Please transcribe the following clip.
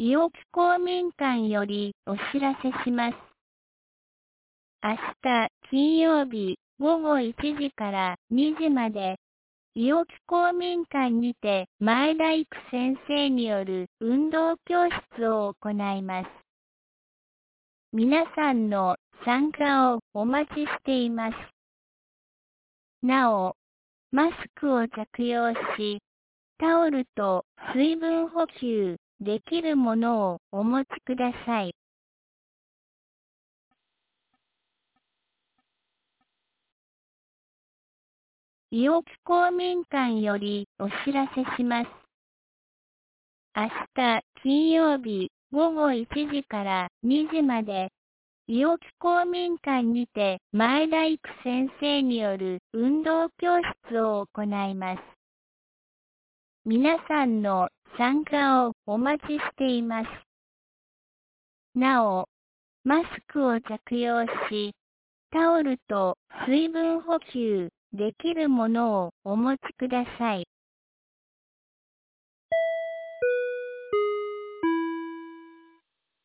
伊沖公民館よりお知らせします。明日金曜日午後1時から2時まで、伊沖公民館にて前田育先生による運動教室を行います。皆さんの参加をお待ちしています。なお、マスクを着用し、タオルと水分補給できるものをお持ちください。伊沖公民館よりお知らせします。明日金曜日午後1時から2時まで、伊沖公民館にて前田育先生による運動教室を行います。皆さんの参加をお待ちしています。なお、マスクを着用し、タオルと水分補給できるものをお持ちください。